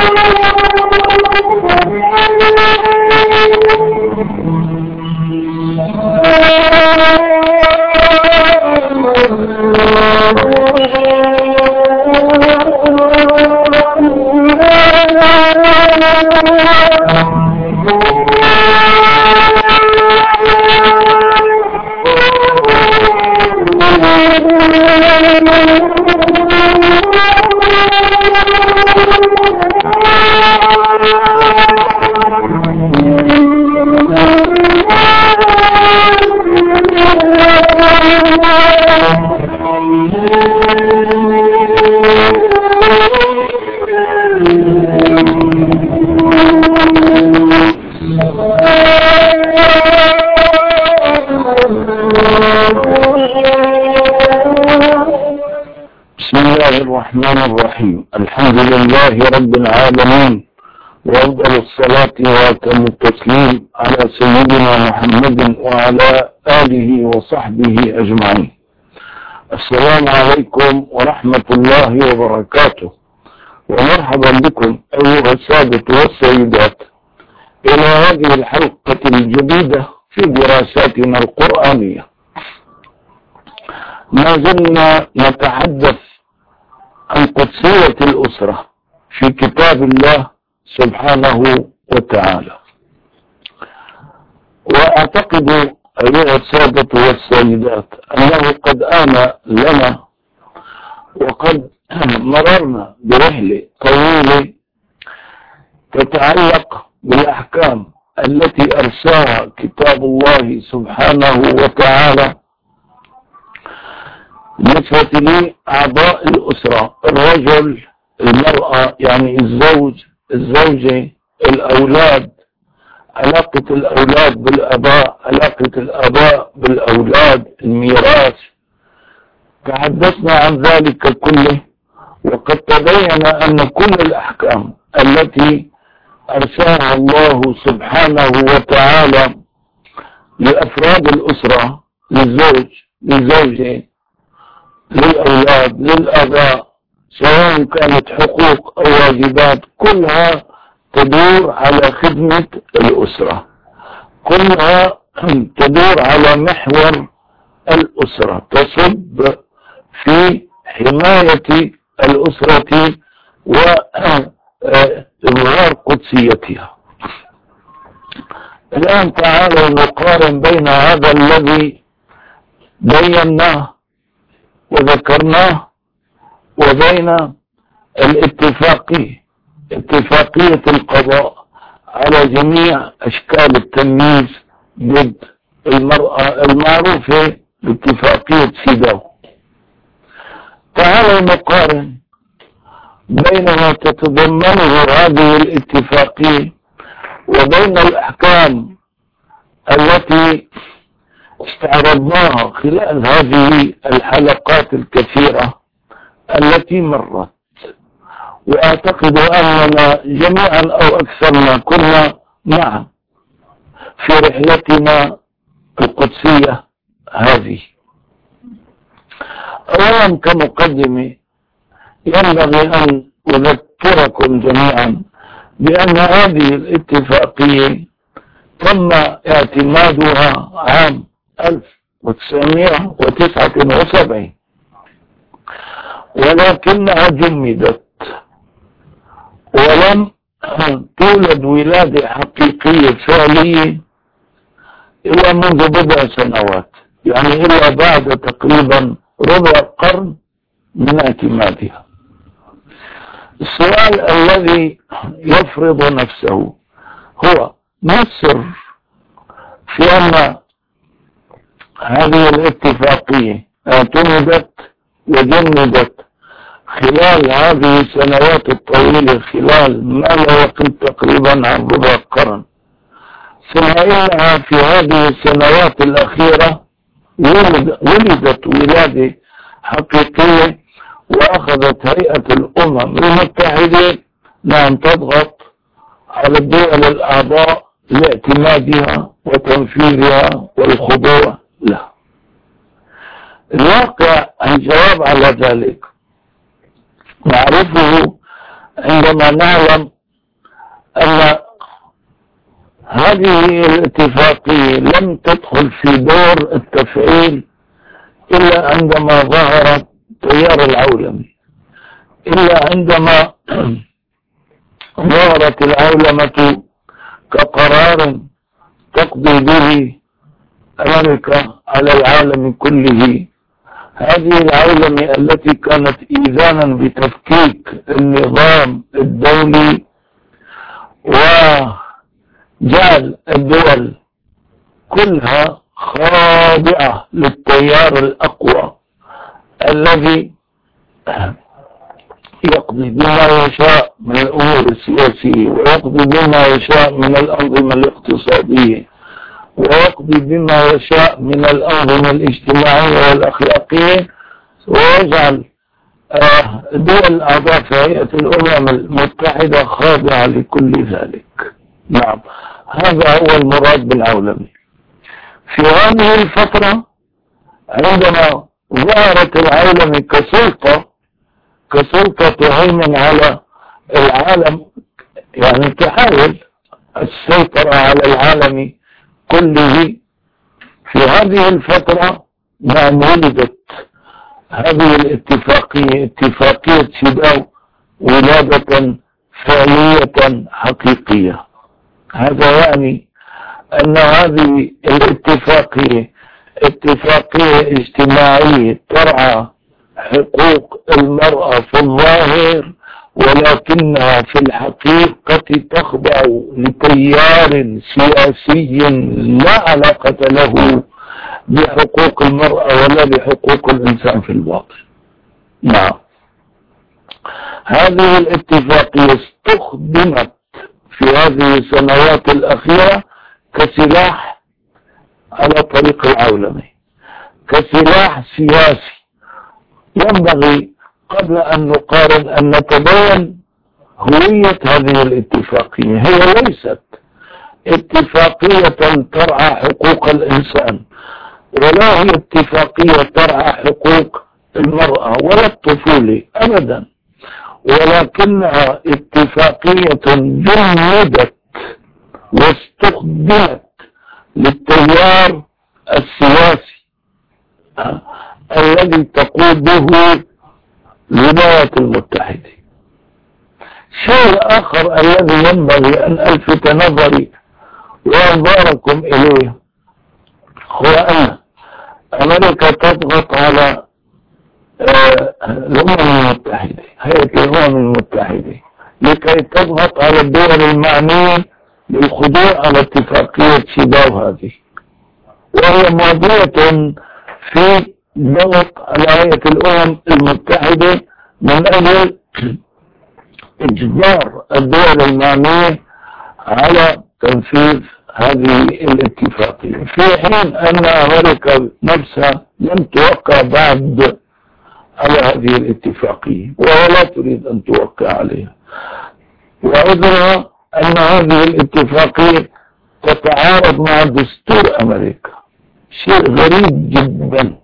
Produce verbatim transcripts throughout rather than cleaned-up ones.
الرحمن الرحيم. الحمد لله رب العالمين، وأفضل الصلاة وأتم التسليم على سيدنا محمد وعلى آله وصحبه أجمعين. السلام عليكم ورحمة الله وبركاته، ومرحبا بكم أيها السادة والسيدات إلى هذه الحلقة الجديدة في دراساتنا القرآنية. ما زلنا نتحدث عن قدسية الأسرة في كتاب الله سبحانه وتعالى، وأعتقد أيها السادة والسيدات أنه قد آن لنا وقد مررنا برحلة طويلة تتعلق بالأحكام التي أرساها كتاب الله سبحانه وتعالى بالنسبة لأعضاء الأسرة، الرجل، المرأة، يعني الزوج، الزوجة، الأولاد، علاقة الأولاد بالآباء، علاقة الآباء بالأولاد، الميراث. تحدثنا عن ذلك كله، وقد تبين أن كل الأحكام التي أرساها الله سبحانه وتعالى لأفراد الأسرة، للزوج، للزوجة، للأولاد، للآباء، سواء كانت حقوق أو واجبات، كلها تدور على خدمة الأسرة، كلها تدور على محور الأسرة، تصب في حماية الأسرة وإظهار قدسيتها. الآن تعالوا نقارن بين هذا الذي بيناه وذكرناه وبين الاتفاقية، اتفاقية القضاء على جميع أشكال التمييز ضد المرأة المعروفة باتفاقية سيداو. تعالوا نقارن بين ما تتضمنه هذه الاتفاقية وبين الأحكام التي استعرضناها خلال هذه الحلقات الكثيرة التي مرت. وأعتقد أننا جميعا أو أكثرنا كنا معا في رحلتنا القدسية هذه. أولا كمقدمة ينبغي أن أذكركم جميعا بأن هذه الاتفاقية تم اعتمادها عام ألف وتسعمائة وتسعة وسبعين، ولكنها جمدت ولم تولد ولادة حقيقية فعلية إلا منذ بضع سنوات، يعني إلا بعد تقريبا ربع قرن من اعتمادها. السؤال الذي يفرض نفسه هو ما السر في أن هذه الاتفاقية اعتمدت وجمدت خلال هذه السنوات الطويلة، خلال ما لا يقل تقريبا عن ربع قرن، ثم إنها في هذه السنوات الأخيرة ولد ولدت ولادة حقيقية، وأخذت هيئة الأمم المتحدة لأن تضغط على الدول الأعضاء لاعتمادها وتنفيذها والخضوع لها. الواقع الجواب على ذلك نعرفه عندما نعلم أن هذه الاتفاقية لم تدخل في دور التفعيل إلا عندما ظهر التيار العولمي، إلا عندما ظهرت العولمة كقرار تقضي به أمريكا على العالم كله. هذه العولمة التي كانت إيذانا بتفكيك النظام الدولي وجعل الدول كلها خاضعة للتيار الأقوى الذي يقضي بما يشاء من الأمور السياسية، ويقضي بما يشاء من الأنظمة الاقتصادية، ويقضي بما يشاء من الأنظمة الاجتماعية والأخلاقية، ويجعل دول أعضاء في هيئة الأمم المتحدة خاضعة لكل ذلك. نعم، هذا هو المراد بالعولمة. في هذه الفترة عندما ظهرت العولمة كسلطة كسلطة تهيمن على العالم، يعني تحاول السيطرة على العالم كله، في هذه الفترة نعم ولدت هذه الاتفاقية، اتفاقية سيداو، ولادة فعلية حقيقية. هذا يعني أن هذه الاتفاقية اتفاقية اجتماعية ترعى حقوق المرأة في الظاهر، ولكنها في الحقيقة تخضع لتيار سياسي لا علاقة له بحقوق المرأة ولا بحقوق الإنسان في الواقع. نعم، هذه الاتفاقية استخدمت في هذه السنوات الأخيرة كسلاح على طريق العولمة، كسلاح سياسي. ينبغي قبل أن نقارن أن نتبين هوية هذه الاتفاقية. هي ليست اتفاقية ترعى حقوق الإنسان، ولا هي اتفاقية ترعى حقوق المرأة ولا الطفولة أبدا، ولكنها اتفاقية جندت واستخدمت للتيار السياسي الذي تقوده الولايات المتحدة. شيء آخر الذي ينبغي أن ألفت نظري وأنظاركم إليه هو أن أمريكا تضغط على الأمم المتحدة، هيئة الأمم المتحدة، لكي تضغط على الدول المعنية للخضوع على اتفاقية سيداو هذه، وهي موضوعة في ضغط على هيئة الأمم المتحدة من أجل إجبار الدول المعنية على تنفيذ هذه الاتفاقية، في حين أن أمريكا نفسها لم توقع بعد على هذه الاتفاقية وهي لا تريد أن توقع عليها، وعذرها أن هذه الاتفاقية تتعارض مع دستور أمريكا. شيء غريب جدا.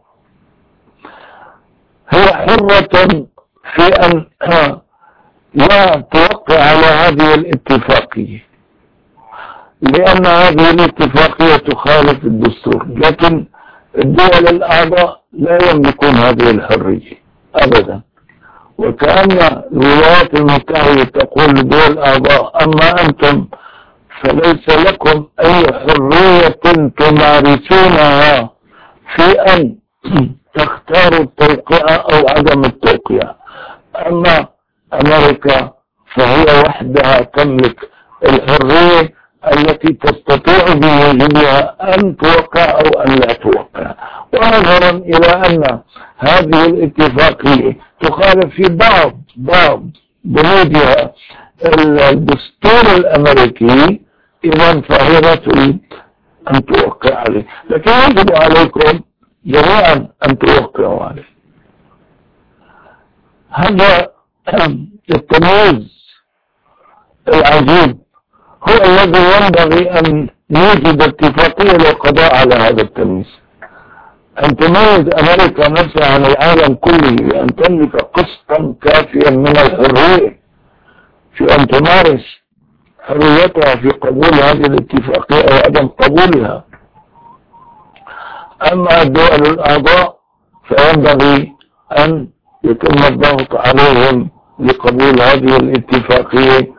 هي حرة في أن لا توقع على هذه الاتفاقية لأن هذه الاتفاقية تخالف الدستور، لكن الدول الأعضاء لا يملكون هذه الحرية أبدا، وكأن الولايات المتحدة تقول لدول الأعضاء أما أنتم فليس لكم أي حرية تمارسونها في أن تختاروا التوقيع أو عدم التوقيع، أما أمريكا فهي وحدها تملك الحرية التي تستطيع بوجودها أن توقع أو أن لا توقع. ونظرا إلى أن هذه الاتفاقية تخالف في بعض بعض بنودها الدستور الأمريكي، إذا فهي لا تريد أن توقع عليه، لكن يجب عليكم جميعا أن توقعوا عليه. هذا التمييز العجيب هو الذي ينبغي أن نوجد اتفاقية للقضاء على هذا التمييز، أن تميز أمريكا نفسها عن العالم كله، أن تملك قسطا كافيا من الحرية في أن تمارس حريتها في قبول هذه الاتفاقية أو عدم قبولها. أما الدول الأعضاء فينبغي أن يتم الضغط عليهم لقبول هذه الاتفاقية،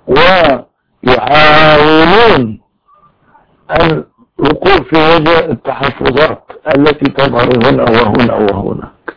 ويحاولون أن الوقوف في وجه التحفظات التي تظهر هنا وهنا وهناك.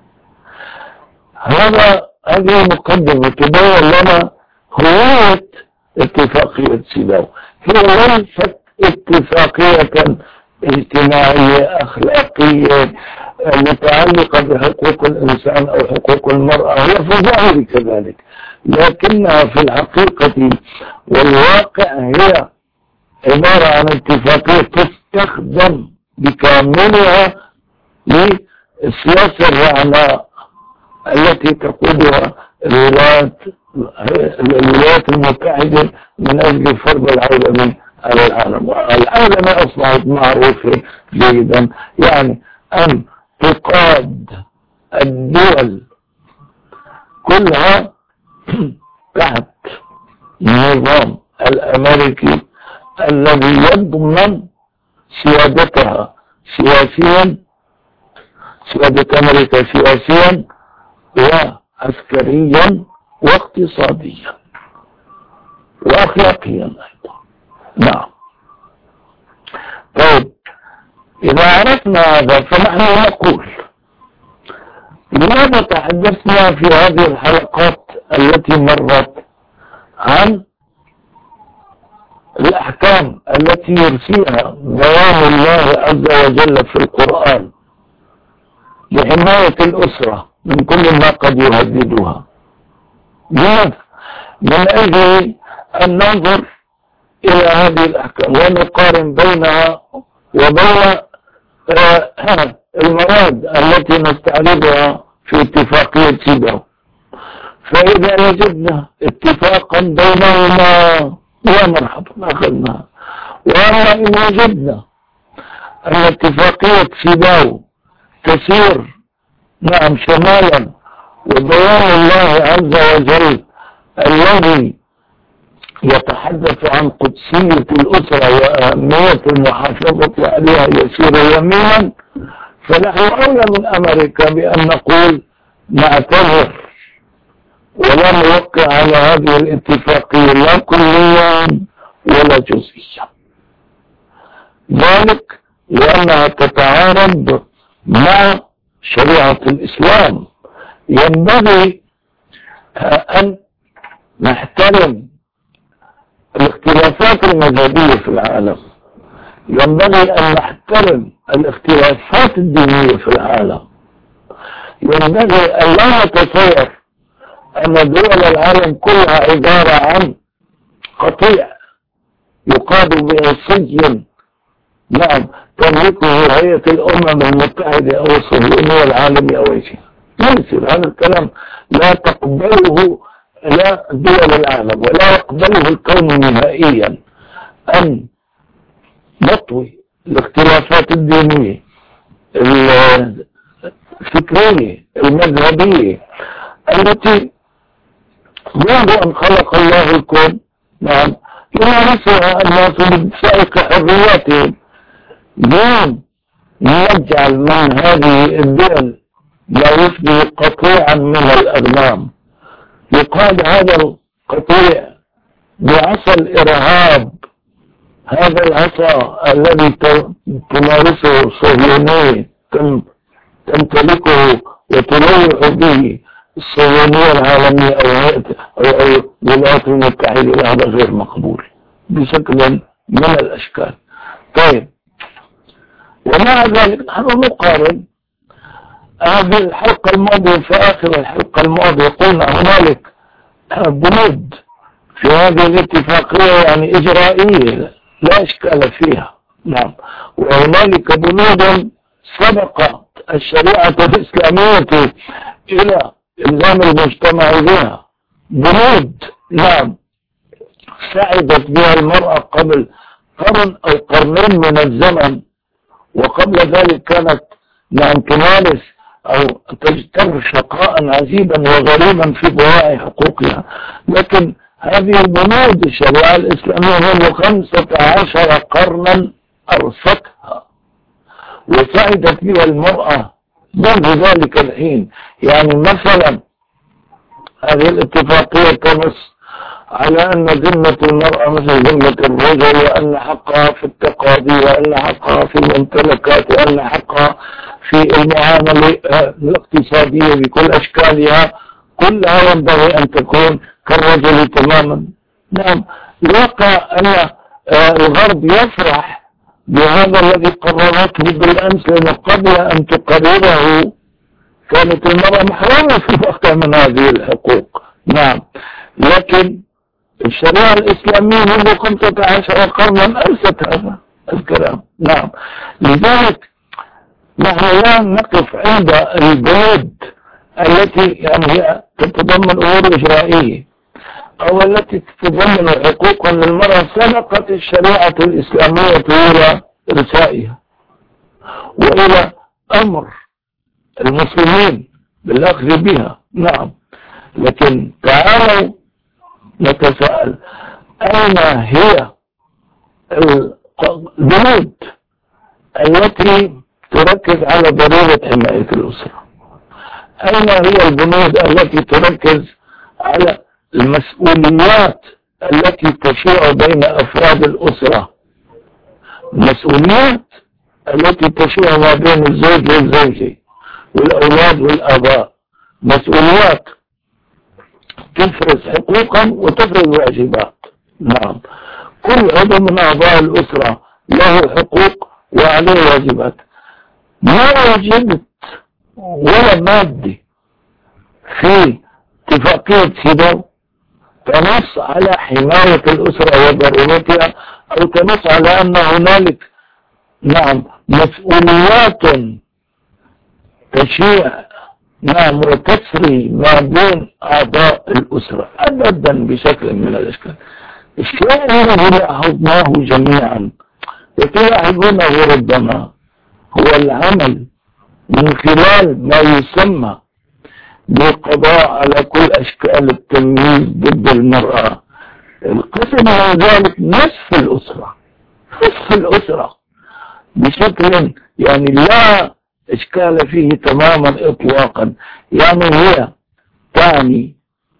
هذا هذه مقدمة تبين لنا هوية اتفاقية سيداو. هي ليست اتفاقية اجتماعية أخلاقية متعلقة بحقوق الإنسان أو حقوق المرأة، هي في الظاهر كذلك، لكنها في الحقيقة والواقع هي عبارة عن اتفاقية تستخدم بكاملها للسياسة الرعناء التي تقودها الولايات الولايات المتحدة من أجل فرض العولمة على العالم. العولمة أصبحت معروفة جيدا، يعني أن تقاد الدول كلها تحت النظام الأمريكي الذي يضمن سيادتها سياسيا، سيادة أمريكا سياسيا وعسكريا واقتصاديا وأخلاقيا أيضا. نعم. طيب، إذا عرفنا هذا فنحن نقول لماذا تحدثنا في هذه الحلقات التي مرت عن الأحكام التي يرسيها بيان الله عز وجل في القرآن لحماية الأسرة من كل ما قد يهددها؟ لماذا؟ من أجل أن ننظر إلى هذه الأحكام ونقارن بينها وبين المواد التي نستعرضها في اتفاقية سيداو. فإذا وجدنا اتفاقا بينهما يا مرحبا أخذناها، وأما إن وجدنا أن اتفاقية سيداو تسير نعم شمالا وبيان الله عز وجل الذي يتحدث عن قدسية الأسرة وأهمية المحافظة عليها يسير يمينا، فنحن أولى من أمريكا بأن نقول نعتذر ولا نوقع على هذه الاتفاقية لا كليا ولا جزئيا، ذلك لأنها تتعارض مع شريعة الإسلام. ينبغي أن نحترم الاختلافات المذهبية في العالم، ينبغي أن نحترم الاختلافات الدينية في العالم، ينبغي أن لا نتصور أن دول العالم كلها عبارة عن قطيع يقاد به سجن نعم تملكه هيئة الأمم المتحدة أو الصهيونية العالمية أو شيء. لا يصير هذا الكلام، لا تقبله لا دول العالم ولا يقبله الكون نهائيا أن نطوي الاختلافات الدينية الفكرية المذهبية التي منذ أن خلق الله الكون نعم يمارسها الناس بسائق حرياتهم. لين نجعل من هذه الدول لا يشبه قطيعا من الأغنام، يقال هذا القطيع بعصا الإرهاب، هذا العصا الذي تمارسه الصهيونية تمتلكه وتلوح به الصهيونية العالمية أو الولايات المتحدة، هذا غير مقبول بشكل من الأشكال. طيب، ومع ذلك نحن نقارن. هذه الحلقة الماضية في آخر الحلقة الماضية قلنا هنالك بنود في هذه الاتفاقية يعني إجرائية لا إشكال فيها نعم، وهنالك بنود سبقت الشريعة الإسلامية إلى إلزام المجتمع بها، بنود نعم سعدت بها المرأة قبل قرن أو قرنين من الزمن، وقبل ذلك كانت نعم تمارس أو تجتر شقاء عجيبا وغريبا في ضياع حقوقها. لكن هذه البنود الشريعة الإسلامية منذ خمسة عشر قرنا أرستها وسعدت بها المرأة منذ ذلك الحين. يعني مثلا هذه الاتفاقية تنص على أن ذمة المرأة مثل ذمة الرجل، وأن حقها في التقاضي، وأن حقها في الممتلكات، وأن حقها في المعاملة الاقتصادية بكل أشكالها كلها ينبغي أن تكون كالرجل تماما. نعم، الواقع أن الغرب يفرح بهذا الذي قررته بالأمس، لأن قبل أن تقرره كانت المرأة محرومة في الواقع من هذه الحقوق. نعم، لكن الشريعة الإسلامية منذ خمسة عشر قرنا أنست هذا الكلام. نعم، لذلك نحن لا نقف عند البنود التي يعني هي تتضمن أمور إجرائية أو التي تتضمن حقوقا للمرأة سبقت الشريعة الإسلامية إلى رسائها وإلى أمر المسلمين بالأخذ بها. نعم، لكن تعالوا نتساءل، أين هي البنود التي تركز على ضرورة حماية الأسرة؟ أين هي البنود التي تركز على المسؤوليات التي تشيع بين أفراد الأسرة، المسؤوليات التي تشيع ما بين الزوج والزوجة والأولاد والآباء، مسؤوليات تفرز حقوقا وتفرز واجبات. نعم، كل عضو من أعضاء الأسرة له حقوق وعليه واجبات. ما وجدت ولا مادة في اتفاقية سيداو تنص على حماية الأسرة وضرورتها، أو تنص على أن هنالك نعم مسؤوليات تشيع نعم وتسري ما بين أعضاء الأسرة أبدا بشكل من الأشكال. الشيء الذي لاحظناه جميعا وتلاحظونه ربما هو العمل من خلال ما يسمى بالقضاء على كل أشكال التمييز ضد المرأة. القسم من ذلك نصف الأسرة، نصف الأسرة بشكل يعني لا إشكال فيه تماما إطلاقا. يعني هي تعني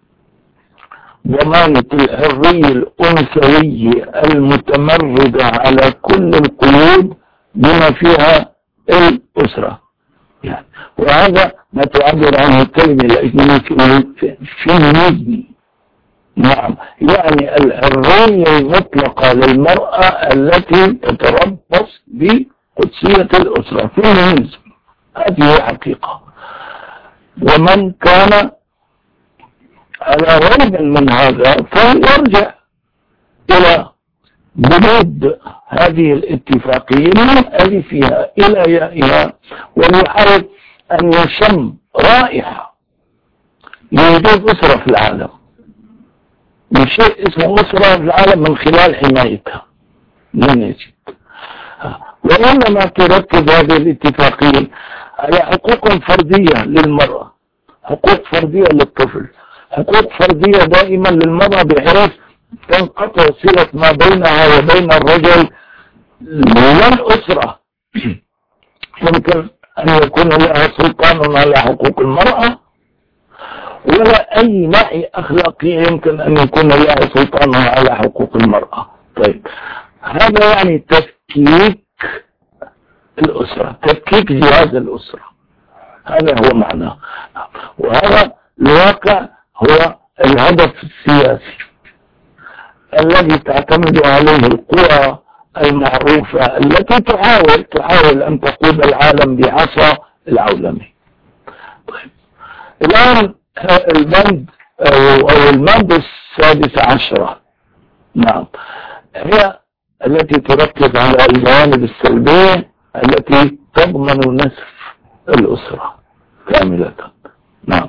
ضمانة الحرية الأنثوية المتمردة على كل القيود بما فيها الأسرة. يعني وهذا ما تعبر عنه الكلمة الأجنبية فيمينيزم. نعم، يعني الحرية المطلقة للمرأة التي تتربص بقدسية الأسرة، فيمينيزم. هذه حقيقة. ومن كان على ريب من هذا فليرجع إلى بنود هذه الاتفاقية من ألفها إلى يائها، وليحاول أن يشم رائحة لوجود أسرة في العالم، من شيء اسمه أسرة في العالم من خلال حمايتها من يجد. وإنما تركز هذه الاتفاقية على حقوق فردية للمرأة، حقوق فردية للطفل، حقوق فردية دائما للمرأة بحيث تنقطع صلة ما بينها وبين الرجل والأسرة. يمكن أن يكون لها سلطان على حقوق المرأة، ولا أي ناحية أخلاقية يمكن أن يكون لها سلطان على حقوق المرأة. طيب، هذا يعني تفكيك الأسرة، تفكيك جهاز الأسرة، هذا هو معناه. وهذا الواقع هو الهدف السياسي الذي تعتمد عليه القوى المعروفة التي تحاول تحاول أن تقود العالم بعصا العولمة. طيب، الآن البند أو المادة السادسة عشرة نعم هي التي تركز على الجوانب السلبية التي تضمن نسف الأسرة كاملة. نعم،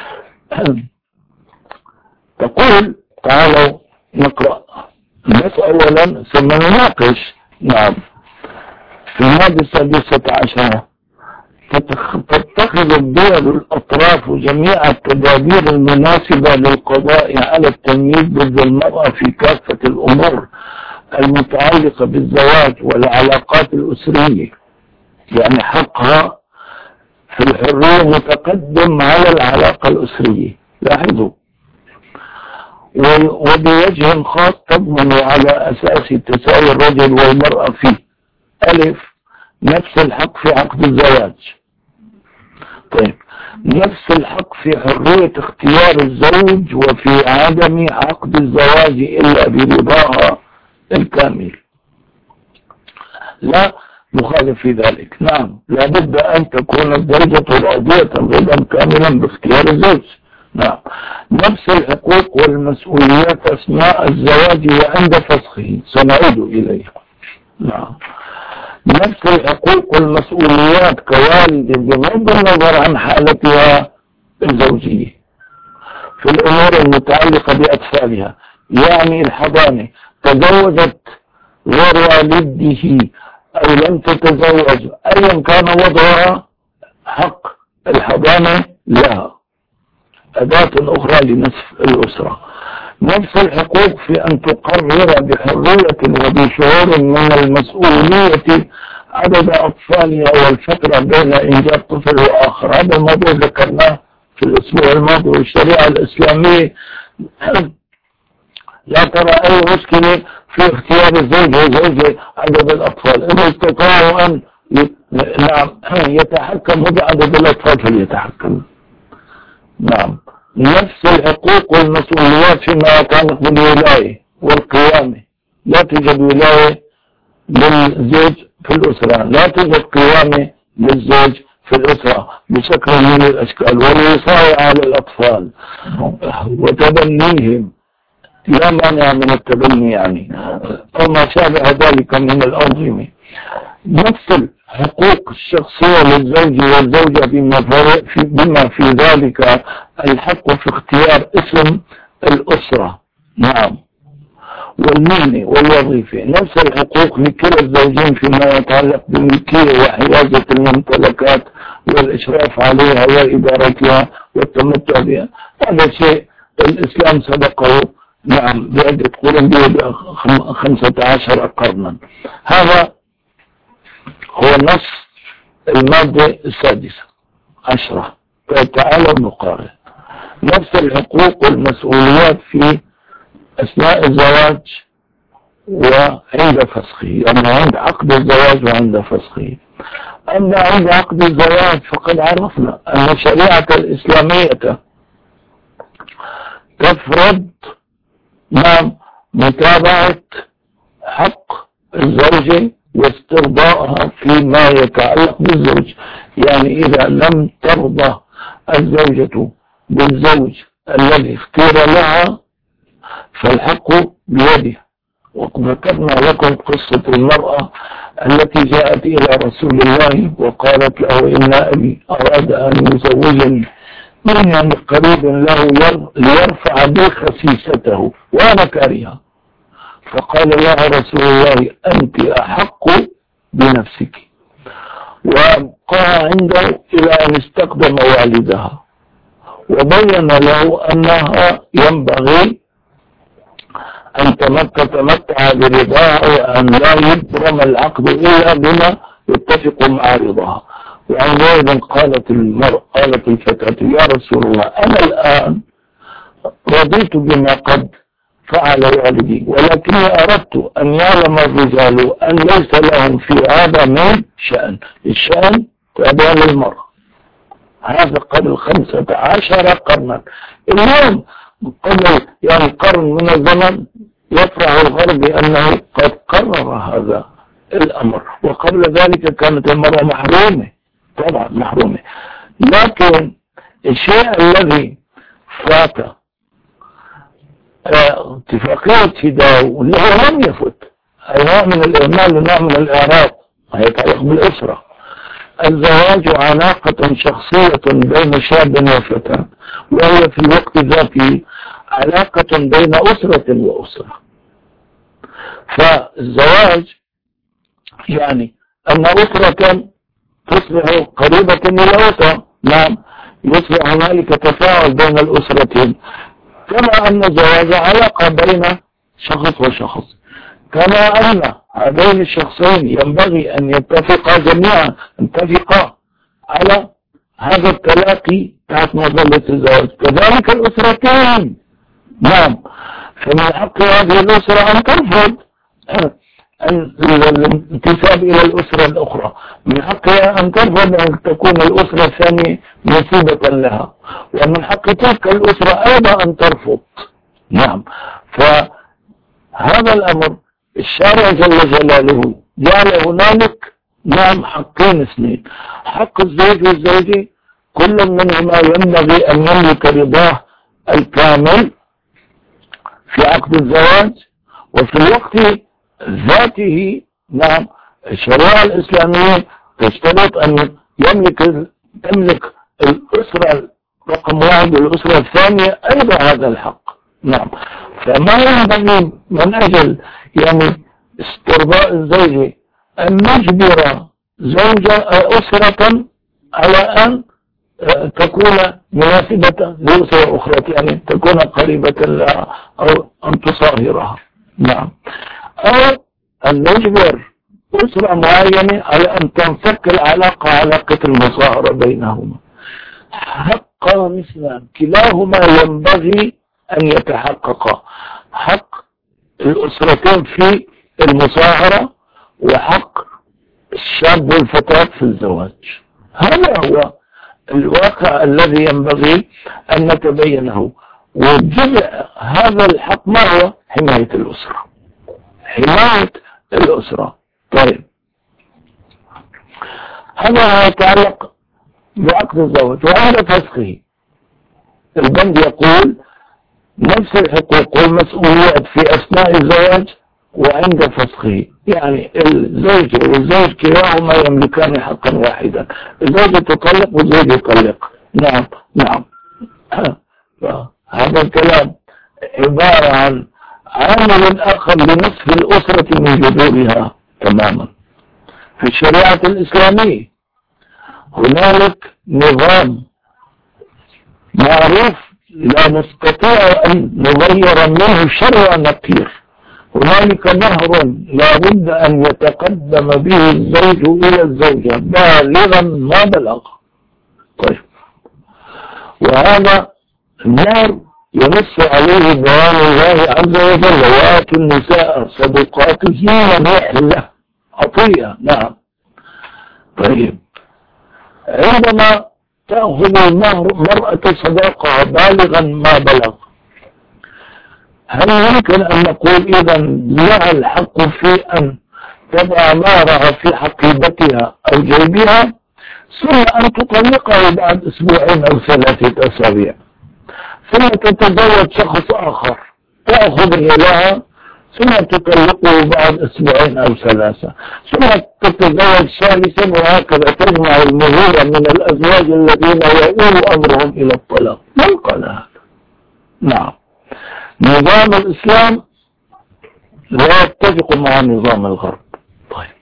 تقول تعالوا نقرأ بس أولا ثم نناقش. نعم، في المادة السادسة عشرة فتتخذ الدول الأطراف جميع التدابير المناسبة للقضاء على التمييز ضد المرأة في كافة الأمور المتعلقة بالزواج والعلاقات الأسرية. يعني حقها في الحرية متقدم على العلاقة الأسرية، لاحظوا، وبوجه خاص تضمن على أساس تساوي الرجل والمرأة فيه. ألف، نفس الحق في عقد الزواج. طيب، نفس الحق في حرية اختيار الزوج وفي عدم عقد الزواج إلا برضاها الكامل، لا مخالف في ذلك. نعم، لابد أن تكون الزوجة راضية رضا كاملا باختيار الزوج. نعم، نفس الحقوق والمسؤوليات أثناء الزواج وعند فسخه، سنعود إليها. نعم، نفس الحقوق والمسؤوليات كوالد بغض النظر عن حالتها الزوجية في الأمور المتعلقة بأطفالها. يعني الحضانة، تزوجت غير والده أو لم تتزوج، أيا كان وضعها حق الحضانة لها، أداة أخرى لنصف الأسرة. نفس الحقوق في أن تقرر بحرية وبشعور من المسؤولية عدد أطفالها والفترة بين إنجاب طفل وآخر. هذا الموضوع ذكرناه في الأسبوع الماضي. والشريعة الإسلامية لا ترى أي مشكلة في اختيار الزوج وزوجة عدد الأطفال، إذا استطاعوا أن يتحكموا بعدد الأطفال فليتحكموا. نعم، نفس الحقوق والمسؤوليات فيما يتعلق بالولاية والقوامة. لا توجد ولاية للزوج في الأسرة، لا توجد قوامة للزوج في الأسرة بشكل من الأشكال، والوصاية على الأطفال وتبنيهم، لا مانع من التبني يعني أو ما شابه ذلك من الأنظمة. نفس الحقوق الشخصية للزوج والزوجة بما في, بما في ذلك الحق في اختيار اسم الأسرة. نعم، والمهنة والوظيفة. نفس الحقوق لكلا الزوجين فيما يتعلق بالملكية وحيازة الممتلكات والإشراف عليها وإدارتها والتمتع بها. هذا شيء الإسلام سبقه نعم بعدة قرون، خمسة عشر قرنا. هذا هو نص المادة السادسة عشرة. فتعالوا نقارن نفس الحقوق والمسؤوليات في أثناء الزواج وعند فسخه، يعني عند عقد الزواج وعند فسخه. أما عند عقد الزواج فقد عرفنا أن الشريعة الإسلامية تفرض نعم متابعة حق الزوجة واسترضائها فيما يتعلق بالزوج. يعني إذا لم ترضى الزوجة بالزوج الذي اختير لها فالحق بيده. وذكرنا لكم قصة المرأة التي جاءت إلى رسول الله وقالت له إن أبي أراد أن يزوجني من يعني قريب له ليرفع بي خسيسته وأنا كارهة، فقال لها رسول الله أنت أحق بنفسك، وأبقاها عنده إلى أن استقدم والدها، وبين له أنها ينبغي أن تتمتع برضاها وأن لا يبرم العقد إلا بما يتفق مع رضاها. وعندئذ قالت المرأة قالت الفتاة يا رسول الله أنا الآن رضيت بما قد فعل والدي، ولكني أردت أن يعلم الرجال أن ليس لهم في هذا من شأن. الشأن تابع للمرأة. هذا قبل خمسة عشر قرنا. اليوم قبل يعني قرن من الزمن يفرح الغرب بأنه قد قرر هذا الأمر، وقبل ذلك كانت المرأة محرومة، طبعا محرومة. لكن الشيء الذي فات اتفاقية سيداو اللي هو لم يفت، أي نوع من الإهمال ونوع من الإعراض يتعلق بالأسرة. الزواج علاقة شخصية بين شاب وفتاة، وهي في الوقت ذاته علاقة بين أسرة وأسرة. فالزواج يعني أن أسرة تصبح قريبة من الأسرة. نعم، يصبح هنالك تفاعل بين الأسرتين، كما أن الزواج علاقة بين شخص وشخص، كما أن هذين الشخصين ينبغي أن يتفقا جميعا يتفقا على هذا التلاقي تحت مظلة الزواج، كذلك الأسرتين. نعم، فمن حق هذه الأسرة أن ترفض الانتساب إلى الأسرة الأخرى، من حقها أن ترفض أن تكون الأسرة الثانية نصيبة لها، ومن حق تلك الأسرة أيضا أن ترفض. نعم، فهذا الأمر الشارع جل جلاله جعل هنالك نعم حقين اثنين، حق الزوج والزوجة كل منهما ينبغي أن يملك رضاه الكامل في عقد الزواج، وفي الوقت ذاته نعم الشريعة الإسلامية تشترط أن يملك تملك الأسرة رقم واحد والأسرة الثانية أيضا هذا الحق. نعم، فما ينبغي من أجل يعني استرضاء الزوجة أن نجبر زوجة أسرة على أن تكون مناسبة لأسرة أخرى، يعني تكون قريبة لها أو أن تصاهرها. نعم، أو أن نجبر أسرة معينة على أن تنفك العلاقة علاقة المصاهرة بينهما. حق مثلا كلاهما ينبغي أن يتحقق، حق الأسرتين في المصاهرة وحق الشاب والفتاة في الزواج. هذا هو الواقع الذي ينبغي أن نتبينه، وجزء هذا الحق ما هو؟ حماية الأسرة، حماية الأسرة. طيب، هذا يتعلق بعقد الزواج. وعند فسخه البند يقول نفس الحقوق والمسؤوليات في أثناء الزواج وعند فسخه، يعني الزوج والزوج كلاهما يملكان حقا واحدا، الزوجة تطلق والزوج يطلق. نعم نعم هذا الكلام عبارة عن عامل آخر لنصف الأسرة من جذورها تماما. في الشريعة الإسلامية هنالك نظام معروف لا نستطيع أن نغير منه شر نقير. هنالك نهر لا بد أن يتقدم به الزوج إلى الزوجة بالغا ما بلغ. طيب، وهذا النهر ينص عليه بيان الله عز وجل وآتوا النساء صدقاتهن نحلة عطية. نعم. طيب، عندما تأخذ المرأة صداقة بالغا ما بلغ، هل يمكن أن نقول إذا لها الحق في أن تضع مهرها في حقيبتها أو جيبها ثم أن تطلقه بعد أسبوعين أو ثلاثة أسابيع، ثم تتزوج شخص آخر تأخذ لها ثم تطلقه بعد أسبوعين أو ثلاثة، ثم تتزوج ثالثا، وهكذا تجمع المهورة من الأزواج الذين يؤول أمرهم إلى الطلاق؟ من قال هذا؟ نعم، نظام الإسلام لا يتفق مع نظام الغرب. طيب،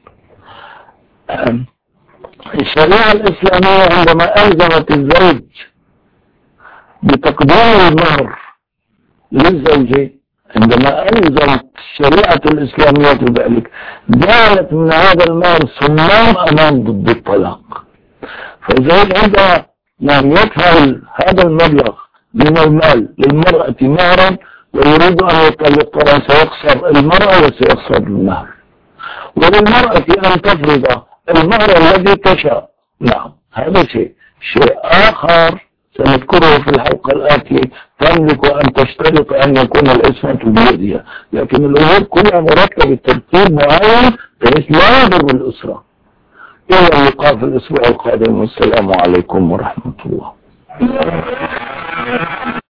الشريعة الإسلامية عندما ألزمت الزوج بتقديم المهر للزوجة، عندما ألزمت الشريعة الإسلامية ذلك، جعلت من هذا المهر صمام أمان ضد الطلاق. فالزوج عندما نعم يدفع هذا المبلغ من المال للمرأة مهرا ويريد أن يطلقها سيخسر المرأة وسيخسر المهر، وللمرأة أن تفرض المهر الذي تشاء. نعم، هذا شيء شيء آخر سنذكره في الحلقة الآتية. تملك أن تشترط أن يكون العصمة بيدها، لكن الأمور كلها مرتبة بترتيب معين بحيث لا يضر الأسرة. إلى اللقاء في الأسبوع القادم، والسلام عليكم ورحمة الله.